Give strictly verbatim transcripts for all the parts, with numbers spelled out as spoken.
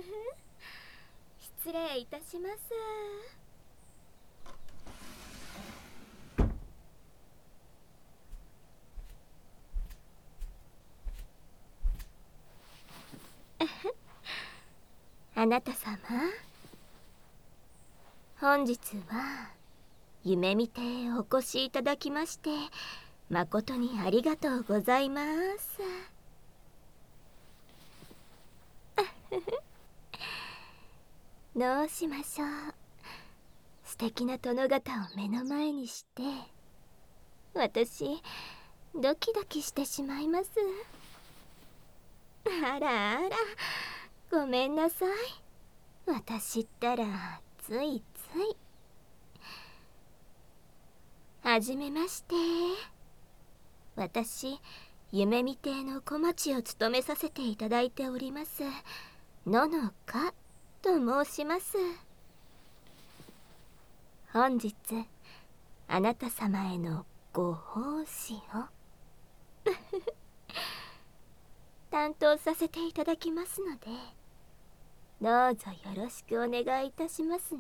失礼いたします。あなた様、本日は夢見てお越しいただきまして誠にありがとうございます。どうしましょう。素敵な殿方を目の前にして私ドキドキしてしまいます。あらあら、ごめんなさい。私ったらついつい。はじめまして。私夢見亭の小町を務めさせていただいておりますののかと申します。本日あなた様へのご奉仕を担当させていただきますので、どうぞよろしくお願いいたしますね。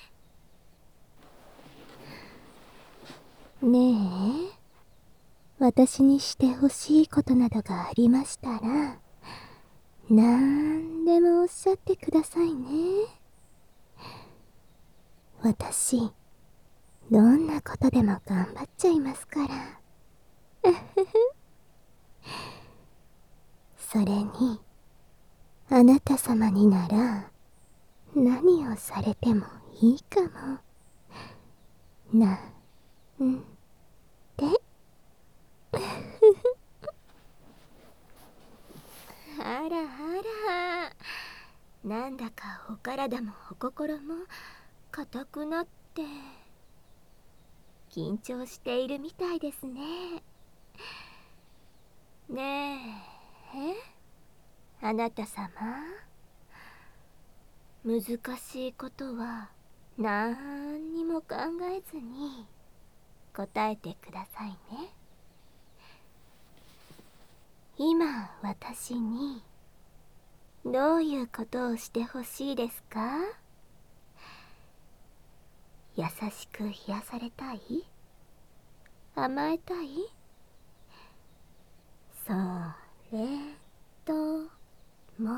ねえ、私にしてほしいことなどがありましたらなんでもおっしゃってくださいね。私どんなことでも頑張っちゃいますから。それにあなた様になら何をされてもいいかも。なんてあらあら、なんだかお体もお心も硬くなって緊張しているみたいですね。ねえ、あなた様、難しいことはなんにも考えずに答えてくださいね。今私にどういうことをしてほしいですか？優しく癒されたい？甘えたい？それとも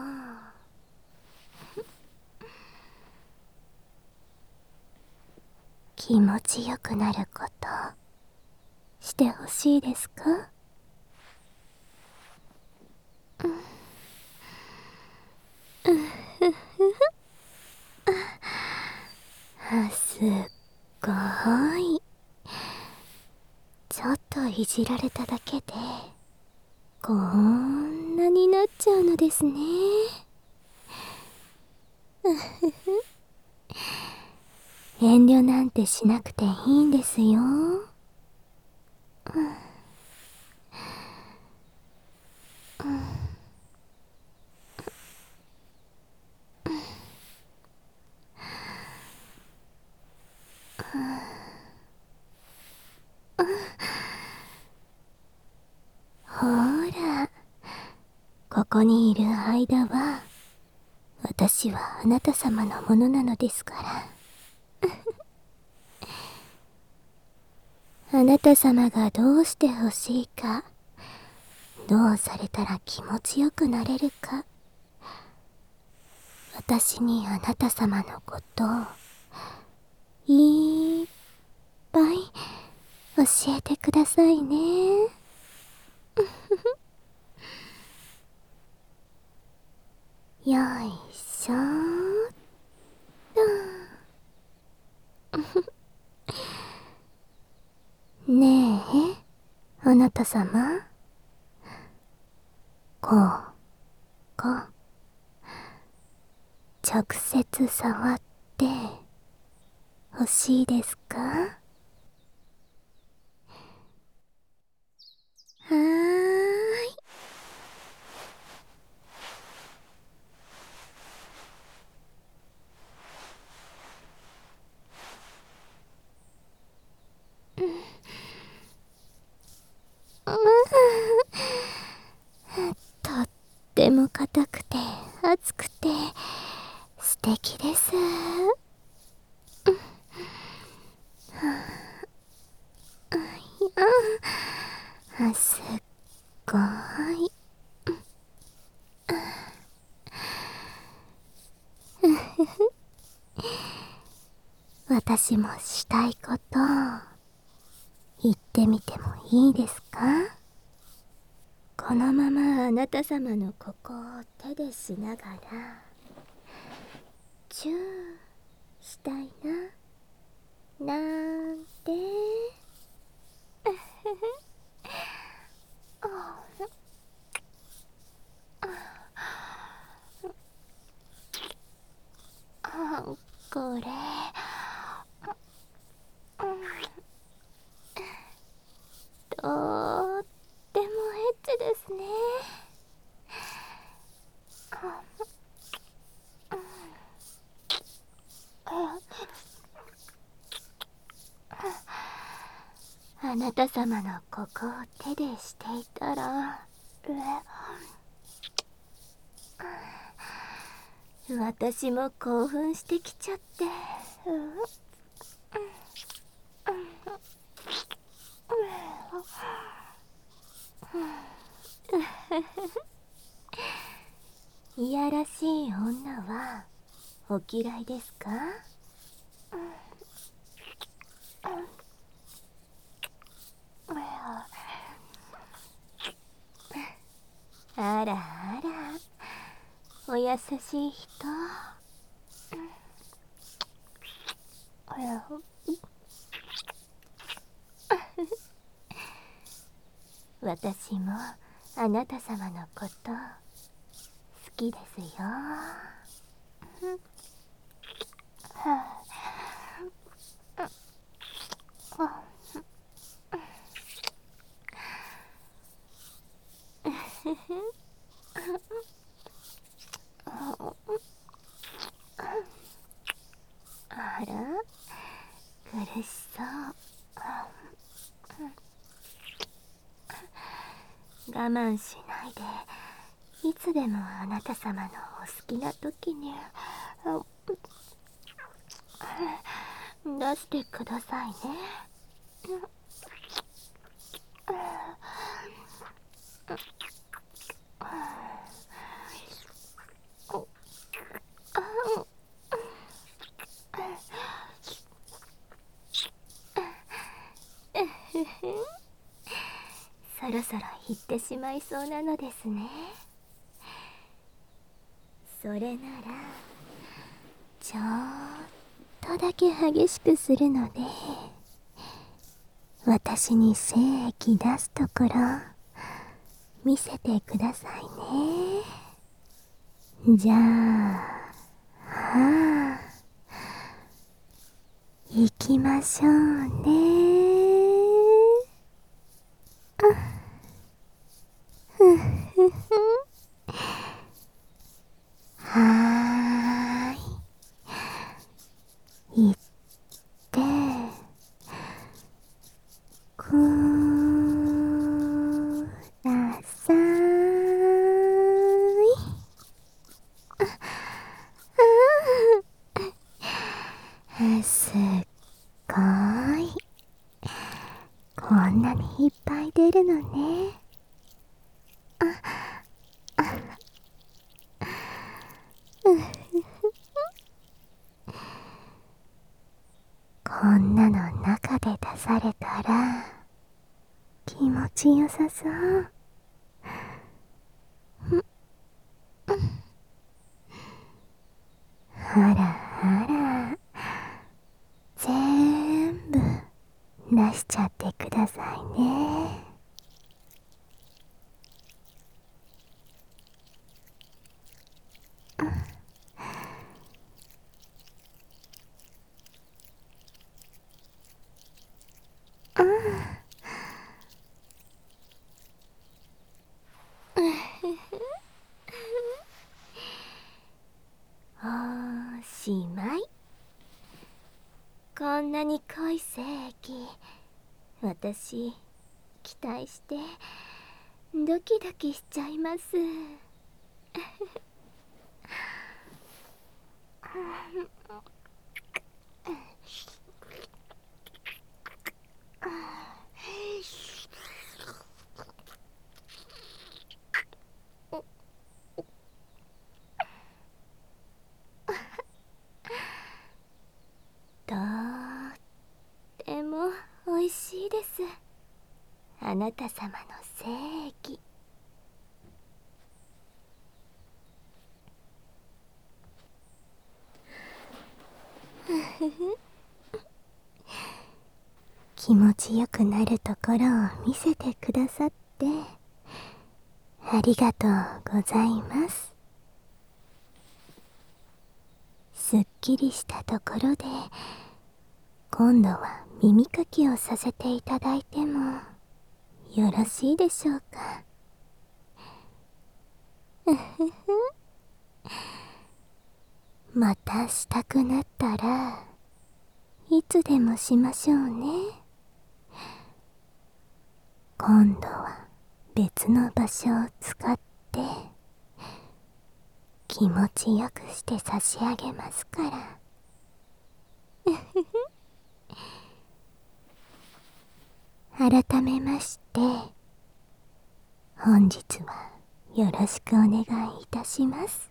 気持ちよくなることしてほしいですか？あ、すっごい。ちょっといじられただけでこんなになっちゃうのですね。遠慮なんてしなくていいんですよ。ほら、ここにいる間は私はあなた様のものなのですから。あなた様がどうしてほしいか、どうされたら気持ちよくなれるか、私にあなた様のことをいっぱい教えてくださいね。よいしょーっと。ねえ、あなた様、こう、こう、直接触ってほしいですか？はーい。とっても硬くて熱くて素敵です。あ、すっごい。私もしたいこと言ってみてもいいですか？このままあなた様のここを手でしながらチューしたいななんて。これとってもエッチですね。あなた様のここを手でしていたら私も興奮してきちゃって、いやらしい女はお嫌いですか？あらあら、お優しい人。私もあなた様のこと好きですよ。あら、苦しそう。我慢しないで、いつでもあなた様のお好きな時に出してくださいね。そろそろ行ってしまいそうなのですね。それならちょっとだけ激しくするので、私に精液出すところ見せてくださいね。じゃあ、はあ、行きましょうね。はーい、行ってください。すっごい。こんなにいっぱい出るのね。こんなの中で出されたら気持ちよさそう。あらあら、全部出しちゃってくださいね。おしまい。こんなに濃い精液、私期待してドキドキしちゃいます。 なた様の正義。気持ちよくなるところを見せてくださってありがとうございます。すっきりしたところで今度は耳かきをさせていただいてもよろしいでしょうか。うふふ。またしたくなったらいつでもしましょうね。今度は別の場所を使って気持ちよくして差し上げますから。うふふ。改めまして本日はよろしくお願いいたします。